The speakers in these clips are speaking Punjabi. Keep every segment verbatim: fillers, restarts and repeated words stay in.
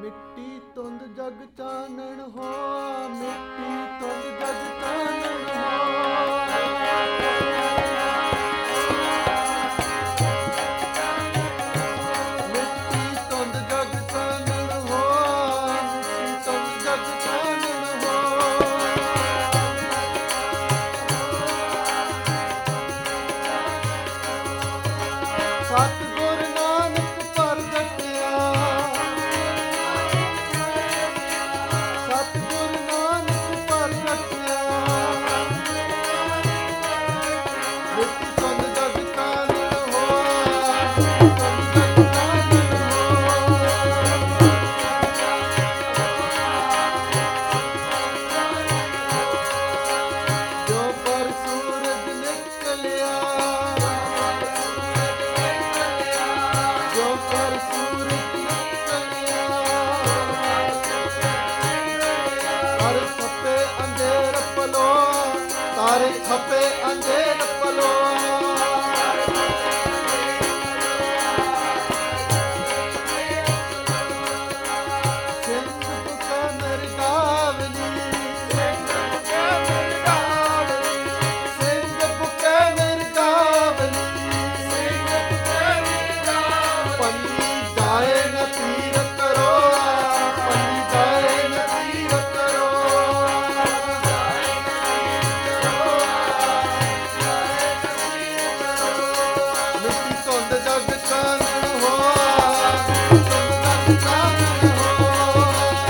ਮਿੱਟੀ ਤੁੰਦ ਜਗ ਚਾਨਣ ਹੋ, ਮਿੱਟੀ ਤੁੰਦ ਜਗ ਚਾਨਣ ਹੋ। ਮਿੱਟੀ ਤੁੰਦ ਜਗ ਚਾਨਣ ਹੋ, ਮਿੱਟੀ ਤੁੰਦ ਜਗ ਚਾਨਣ ਹੋ। ਸਤਿਗੁਰ ਨਾਨਕ ਪ੍ਰਗਟਿਆ, ਸਤਿਗੁਰ ਨਾਨਕ ਪ੍ਰਗਟਿਆ। ਮਿੱਟੀ ਤੁੰਦ ਜਗ ਚਾਨਣ ਹੋਆ, ਤੁੰਦ ਜਗ ਚਾਨਣ ਹੋਆ। ਜੋ ਪਰ ਸੂਰਜ ਨਿਕਲਿਆ, ਜੋ ਪਰ ਸੂਰਜ ਨਿਕਲਿਆ। ਤਾਰੇ ਖੱਪੇ ਅੰਧੇਰ ਪਲੋਆ, ਤਾਰੇ ਖੱਪੇ ਅੰਧੇਰ ਪਲੋਆ। ਸਿੰਘ ਪੁਕੇ ਮੇਰੀ ਗਾਵਲੀ, ਸਿੰਘ ਪੁਕੇ ਮੇਰੀ ਗਾਵਲੀ, ਸਿੰਘ ਪੁਕੇ ਮੇਰੀ ਗਾਵਲੀ, ਸਿੰਘ ਪੁਕੇ ਮੇਰੀ ਗਾਵਲੀ। ਪੰਨੀ ਜਾਏ ਨ ਤੀਰ ਕਰੋ, ਪੰਨੀ ਜਾਏ ਨ ਤੀਰ ਕਰੋ। ਮਿੱਟੀ ਤੁੰਦ ਜਗ ਚਾਨਣ ਹੋਆ, ਤੁੰਦ ਜਗ ਚਾਨਣ ਹੋਆ।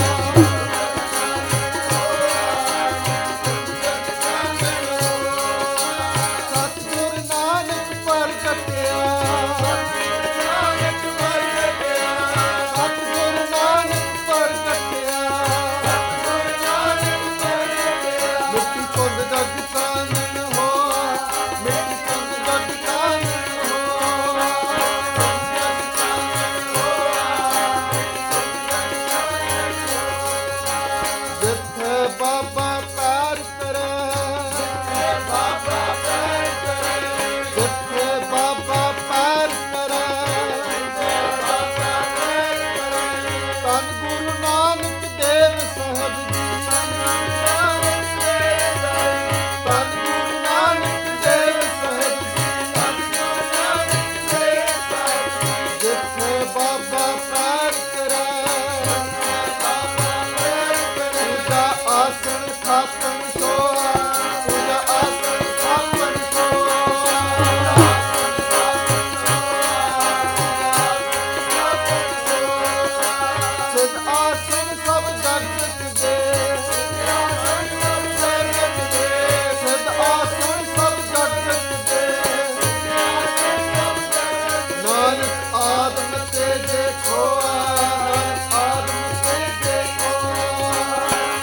ਸਤਿਗੁਰ ਨਾਨਕ ਪ੍ਰਗਟਿਆ, ਸਤਿਗੁਰ ਨਾਨਕ ਪ੍ਰਗਟਿਆ, ਸਤਿਗੁਰ ਨਾਨਕ ਪ੍ਰਗਟਿਆ, ਸਤਿਗੁਰ ਨਾਨਕ ਪ੍ਰਗਟਿਆ। ਮਿੱਟੀ ਤੁੰਦ ਜਗ ਚਾਨਣ ਹੋਆ, ਮਿੱਟੀ ਤੁੰਦ ਜਗ ਚਾਨਣ ਹੋਆ। ਜਿੱਥੇ ਬਾਬਾ ਪੈਰ ਕਰੇ, ਜਿੱਥੇ ਬਾਬਾ ਪੈਰ ਕਰੇ, ਜਿੱਥੇ ਬਾਬਾ ਪੈਰ ਕਰੇ, ਜਿੱਥੇ ਬਾਬਾ ਪੈਰ ਕਰੇ। ਧੰਨ ਗੁਰੂ ਨਾਨਕ ਦੇਵ ਸਾਹਿਬ ਜੀ, ਧੰਨ ਗੁਰੂ ਨਾਨਕ ਦੇਵ ਸਾਹਿਬ ਜੀ, ਧੰਨ ਗੁਰੂ ਨਾਨਕ ਦੇਵ ਸਾਹਿਬ ਜੀ, ਧੰਨ ਗੁਰੂ ਨਾਨਕ ਦੇਵ ਸਾਹਿਬ ਜੀ। ਜਿੱਥੇ ਬਾਬਾ ਪੈਰ ਕਰੇ, ਪੂਜਾ ਆਸਣ ਥਾਪਣ ਸੋਆ, ਪੂਜਾ ਆਸਣ ਥਾਪਣ ਸੋਆ। ਸਿਧ ਆਸਣ ਸਭ ਜਗਤ ਦੇ, ਸਿਧ ਆਸਣ ਸਭ ਜਗਤ ਦੇ, ਸਿਧ ਆਸਣ ਸਭ ਜਗਤ ਦੇ। ਨਾਨਕ ਆਦਮ ਤੇ ਜੇ ਖੋਆ, ਨਾਨਕ ਆਦਮ ਤੇ ਜੇ ਖੋਆ।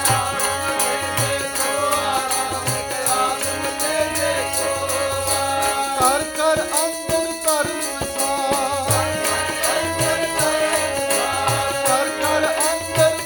ਕਰ ਕਰ ਅੰਦਰ ਧਰਮ ਸਾਰ, ਕਰ ਕਰ ਅੰਦਰ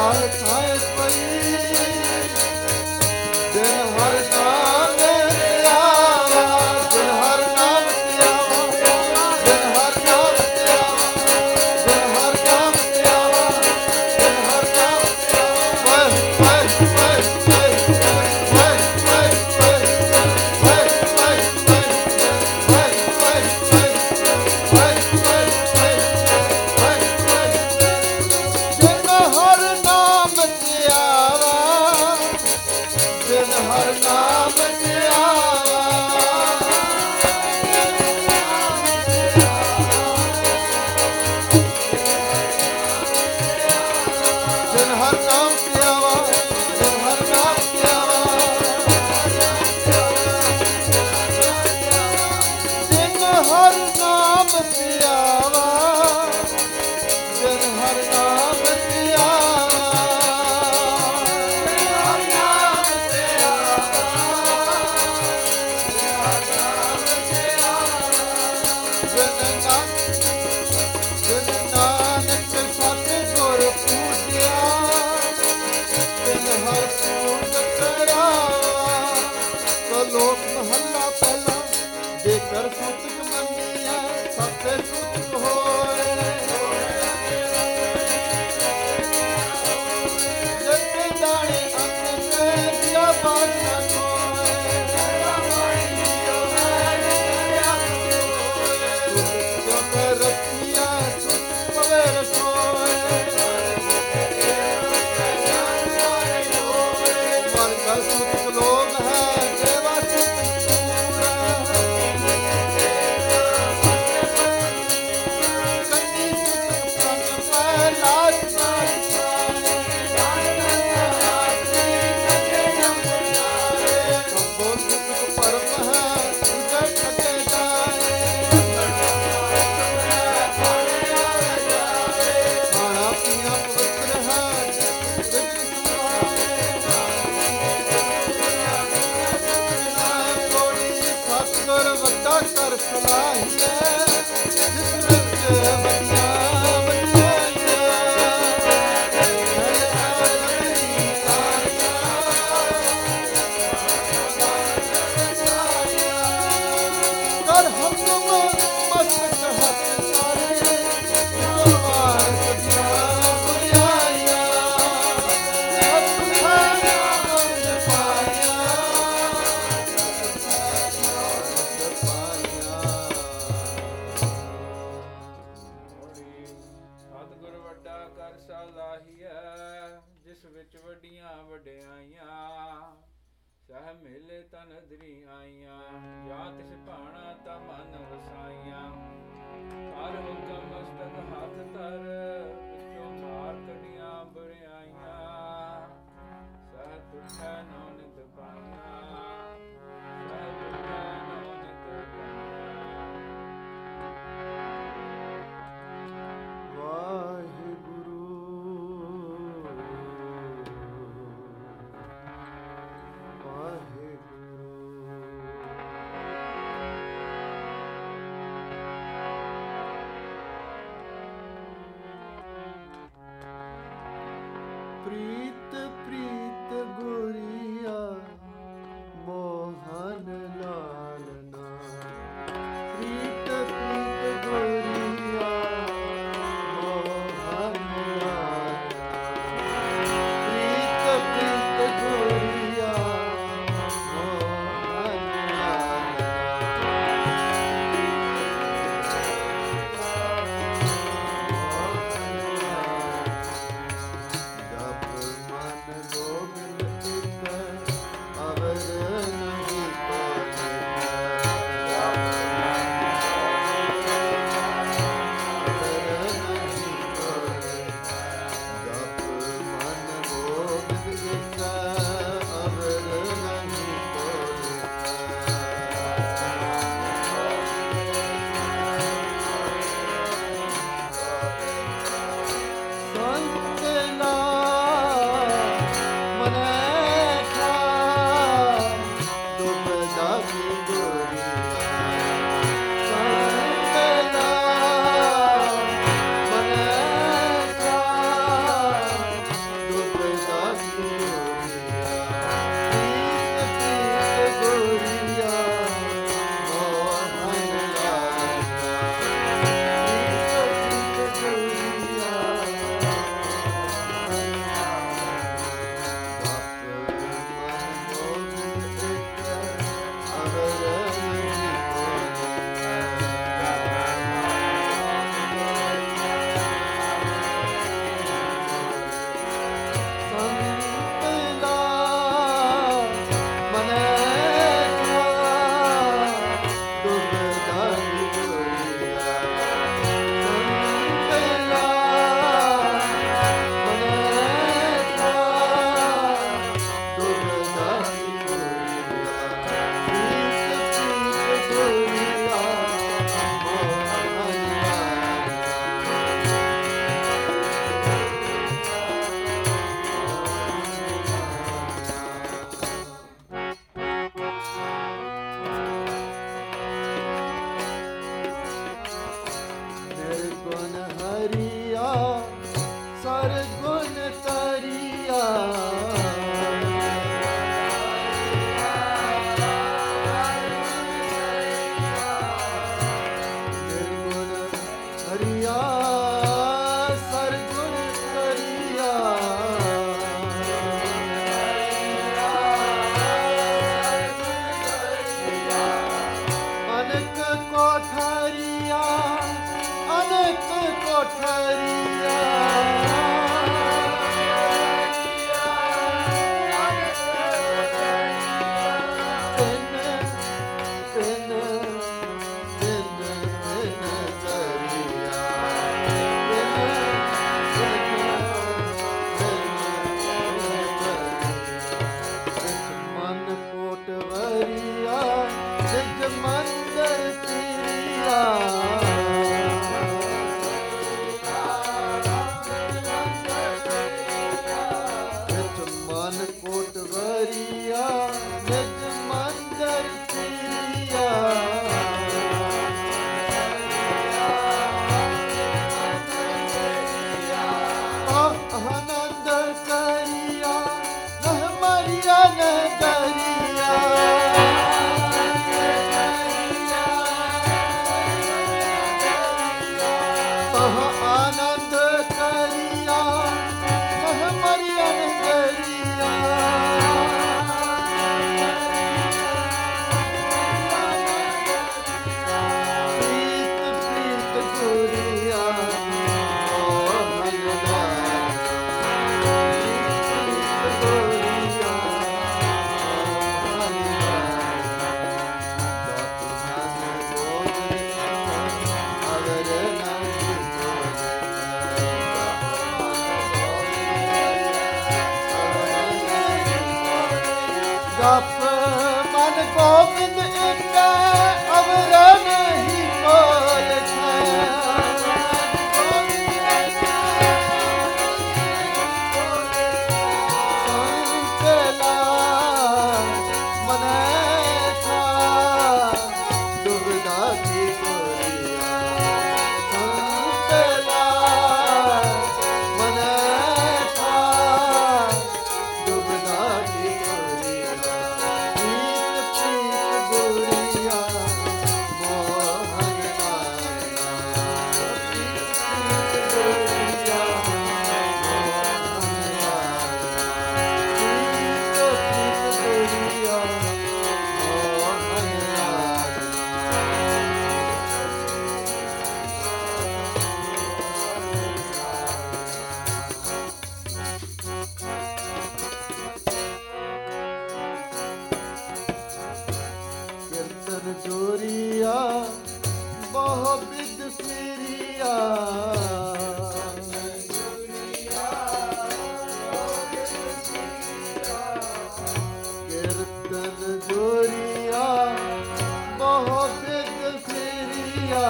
ਰਾਹ ਥਾਏ ਪਈ ਦਿਨ ਹਰ ਨਾਮ ਤੇ ਆਵਾ ਦਿਨ ਹਰ ਨਾਮ ਤੇ ਆਵਾ ਦਿਨ ਹਰ ਨਾਮ ਤੇ ਆਵਾ ਦਿਨ ਹਰ ਨਾਮ ਤੇ ਆਵਾ ਦਿਨ ਹਰ ਨਾਮ ਤੇ ਆਵਾ ਵਾਹਿ ਵਾਹਿ ਵਾਹਿ ਵਾਹਿ ਵਾਹਿ ਵਾਹਿ ਵਾਹਿ ਵਾਹਿ ਵਾਹਿ ਵਾਹਿ ਵਾਹਿ ਦਿਨ ਹਰ ਨਾਮ ਤੇ ਆਵਾ ਦਿਨ ਹਰ ਨਾਮ ਤੇ ਆਵਾ ਦਿਨ ਹਰ ਨਾਮ ਤੇ ਆਵਾ ਦਿਨ ਹਰ ਨਾਮ ਤੇ ਆਵਾ ਦਿਨ ਹਰ ਨਾਮ ਤੇ ਆਵਾ ਦਿਨ ਹਰ ਨਾਮ ਤੇ ਆਵਾ ਦਿਨ ਨਾਨਕ ਸਤਿਗੁਰ ਪੂਜਿਆ ਦਿਨ ਹਰ ਪੂਰਨ ਕਰਾਵਾ ਸੋ ਲੋਕ ਮਹੱਲਾ ਪਹਿਲਾ ਜੇਕਰ ਸੂਤਕ ਮੰਨਿਆ ਸਤੇ ਸੂਤਕ ਹੋਏ ਜੱਤੇ ਦਾਣੇ ਅੰਨ ਕੇ ਦਿਆ ਬਾਤ ਨਾ ਕੋਏ ਜੋ ਕਰ ਰੱਖਿਆ ਸੁਤ ਪਵੇ ਰਸੋਏ ਮਨ ਕਾ ਸੁਤ ਲੋਭ ਹੈ ਦੇਵਾ ਸੁਤ ਪੂਰਾ ਕੰਨੀ ਸੁਤ ਪ੍ਰਣ ਪੈ ਲਾਜ ਮਾਰੀ ਕੰਬੋ ਸੁਤ ਪਰਮ ਹੈ ਉਜੜ ਠਕੇ ਜਾਏ ਖਾਣਾ ਪੀਣਾ ਪਵਿੱਤਰ ਹੈ ਰਿਜਕ ਸੰਭਾਏ ਕੋੜੀ ਸਤਿਗੁਰ ਵੱਡਾ ਕਰ ਸਲਾਹੀਐ ਜਿਸ ਵਿੱਚ ਵਧੀਆਂ ਵਧੀਆਈਆਂ ਕਰ ਹਮਦਮ ਮਸਤਕ ਹੱਥ ਸਾਰੇ ਗੁਰਵਾਰ ਸਦੀਆਂ ਬੁਝਾਈਆਂ ਅਤੁਖਾ ਆਨੰਦ ਪਾਇਆ ਸਤਿਗੁਰ ਵੱਡਾ ਕਰ ਸਲਾਹੀਐ ਜਿਸ ਵਿੱਚ ਵੱਡੀਆਂ ਵਡਿਆਈਆਂ ਸਹ ਮੇਲੇ ਤਨ ਅਧਰੀ ਆਈਆਂ ਜਾਂ ਤਿਸ ਭਾਣਾ ਤਾ ਮਨ ਵਸਾਈਆਂ ਹਰ ਹੁਕਮ ਮਸਤਕ ਹੱਥ ਧਰ ਵਿੱਚੋਂ ਮਾਰ ਕਢੀਆਂ ਬੁਰਿਆਈਆਂ ਸਹ ਤੁਠੈ ਨੋ ਨਿਤ ਪਾਈਆਂ ਸਹ ਤੁਠੈ ਨੋ ਨਿਤ ਪਾਈਆਂ ਵਾਹਿਗੁਰੂ ਪ੍ਰੀਤ ਪ੍ਰੀਤ ਗੁਰੀਆ ਮੋਹਨ ਲਾਲਨਾ ਪ੍ਰੀਤ ਪ੍ਰੀਤ ਗੁਰੀਆ ਮੋਹਨ ਲਾਲਨਾ ਪ੍ਰੀਤ ਪ੍ਰੀਤ ਗੁਰੀਆ ਮੋਹਨ ਲਾਲਨਾ ਜਪ ਮਨ ਗੋਬਿੰਦ ਇੱਕ ਅਵਰ ਨਹੀਂ ਪਾਏ ਜਪ ਮਨ ਗੋਬਿੰਦ ਇੱਕ ਅਵਰ ਨਹੀਂ ਕੋਲ ਸੰਤਲਾ ਮਨੈ ਥਾ ਦੁਬਦਾ ਕੀ ਕੋਰੀਆ ਸੰਤਲਾ ਮਨੈ ਥਾ ਦੁਬਦਾ ਕੀ ਜੋਰੀਆ ਬਹੁ ਬਿਦ ਫਿਰਿਆ ਕੀਰਤਨ ਜੋਰੀਆ ਬਹੁ ਬਿਦ ਫਿਰਿਆ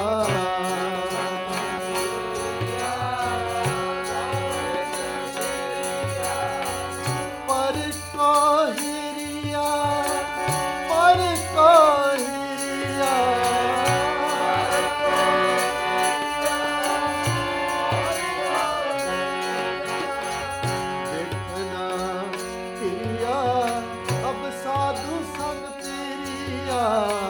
ਪਰ ਕੋਹਿਰਿਆ ਪਰ ਕੋਹਿਰਿਆ ਦੇਖਣਾ ਕਿਰਿਆ ਅਬ ਸਾਧੂ ਸੰਗ ਤੇਰੀਆ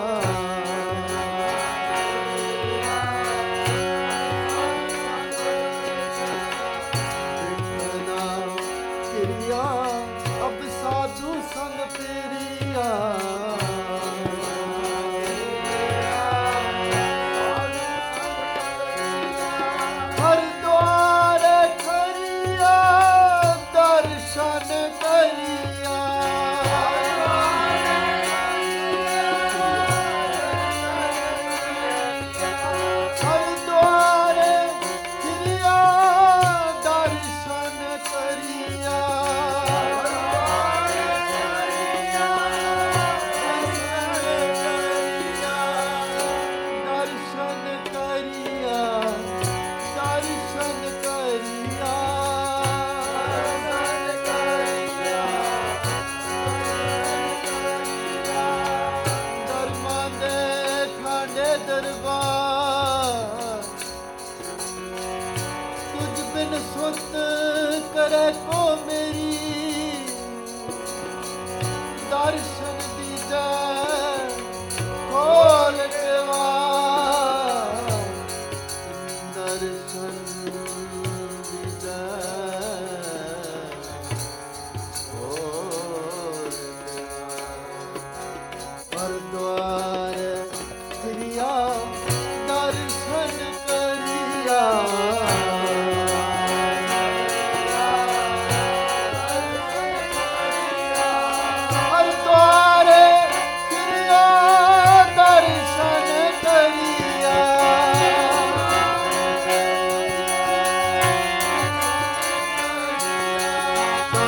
ਅਬ ਸਾਧੂ ਸੰਗ ਤੇਰੀਆ ਹਰ ਦੁਆਰ ਖਰੀਆ ਦਰਸ਼ਨ ਕਰੀਆ ਹਰ ਦੁਆਰ ਖਰੀਆ ਦਰਸ਼ਨ ਕਰੀਆ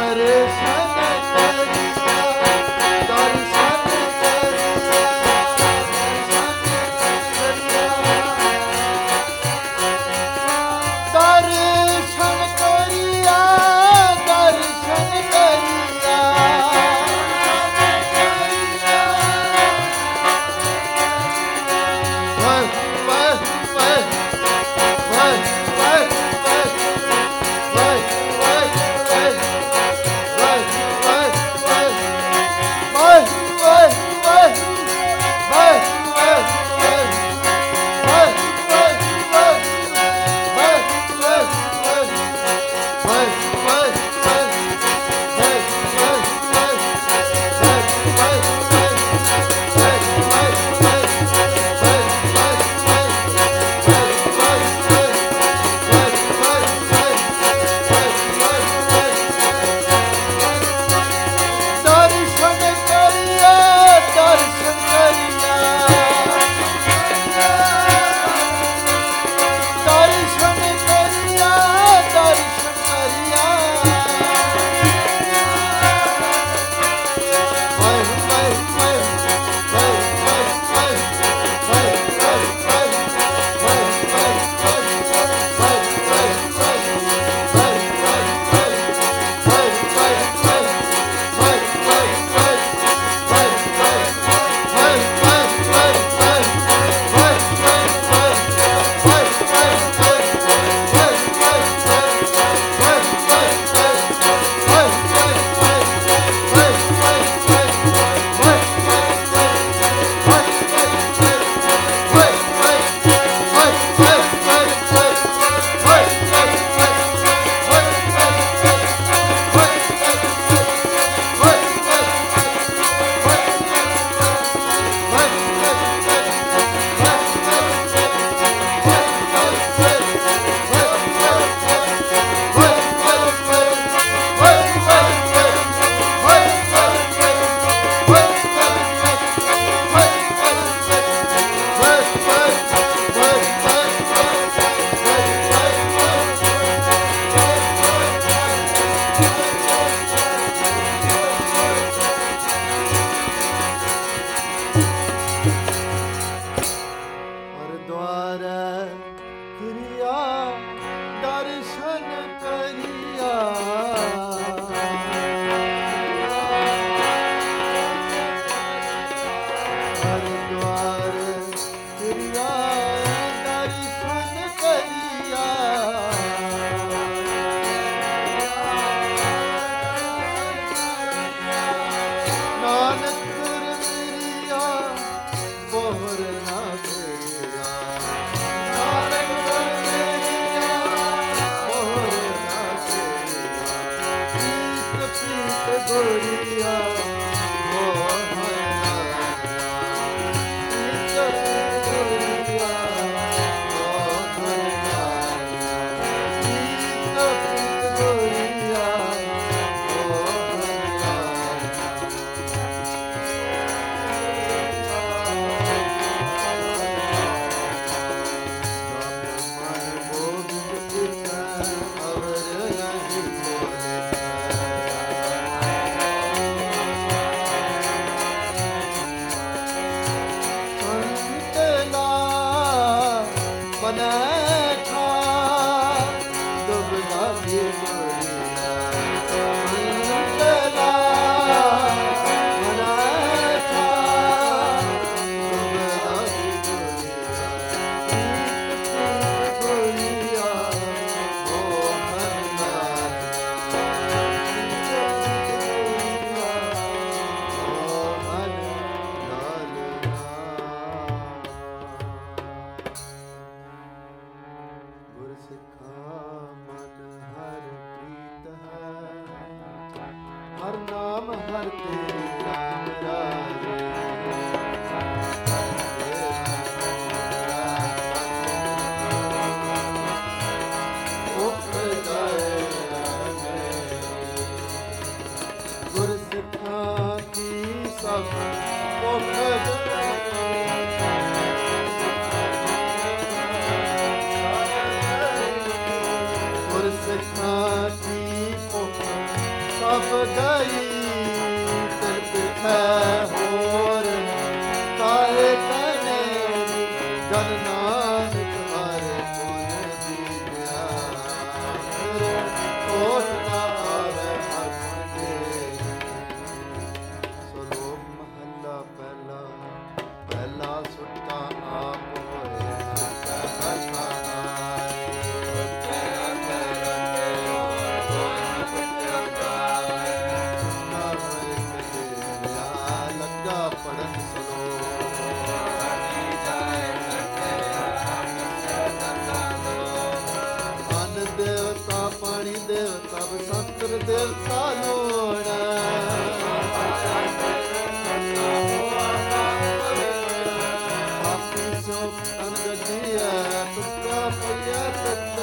ਸਭ ਸਭ ਗਈ ਤਿਲ ਪਿਖੈ ਹੋਰ ਕਾਹੇ ਕਹਨੇ ਜਨ ਨਾਨਕ ਹਰ ਗੁਣ ਦੀਆ ਫਿਰ ਕੋਟ ਨਾ ਆਵੇ ਹਰ ਮਨ ਦੇ। ਸੋ ਲੋਕ ਮਹੱਲਾ ਪਹਿਲਾ ਪਹਿਲਾ ਸੁੱਤਾ ਆਪ ਹੋਏ ਸੁੱਤਾ ਹਰ ਪੜਨ ਸਲੋ ਅਨ ਦੇਵਤਾ ਪਾਣੀ ਦੇਵਤਾ ਬਸੰਤਰ ਦੇਵਤਾ ਲੋੜ ਆਪੀ ਸੋ ਤਨ ਗਦੀਆ ਤੁਕਾ ਪਈਆ ਤਤ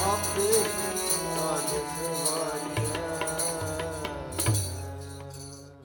ਆਪੇ ਨਾਨਕ ਵਾਰੀ